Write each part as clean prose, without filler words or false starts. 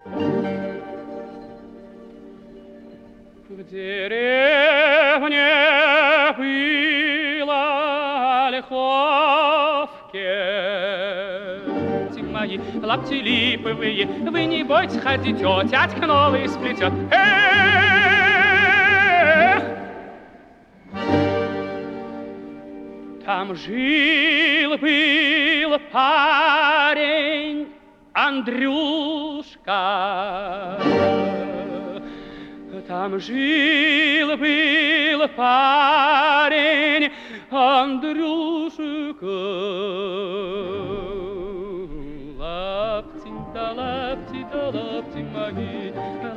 В деревне было ольховке. Мои лапти липовые, вы не бойтесь, ходите, тятька новый сплетет. Эх! Там жил-был парень Андрюшка. Там жил-был парень Андрюшка. Лапти мои,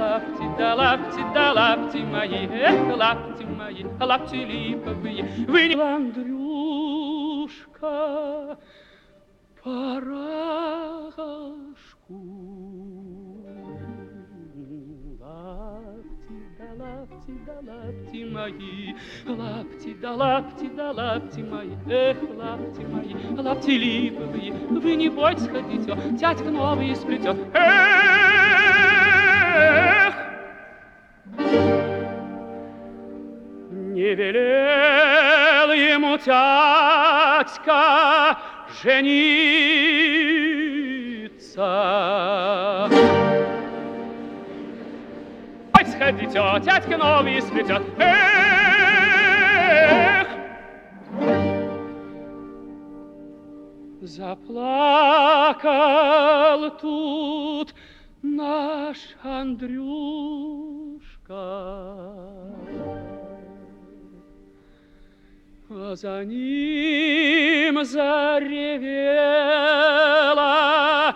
лапти мои, эх, лапти мои, лапти липовые, вы не Андрюшка, порошку. Лапти мои, лапти мои, эх, лапти мои, лапти липовые, вы не бойтесь, ходите, тятька новый сплетет. Эх! Не велел ему тятька жениться. Сходите, тятька новый сплетет. Эх! Заплакал тут наш Андрюшка, а за ним заревела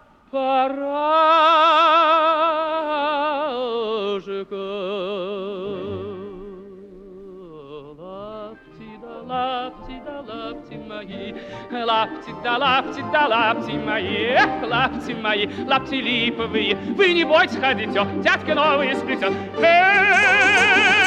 лапти мои, эх, лапти мои, лапти липовые, вы не бойтесь, ходите, тятька новый сплетет.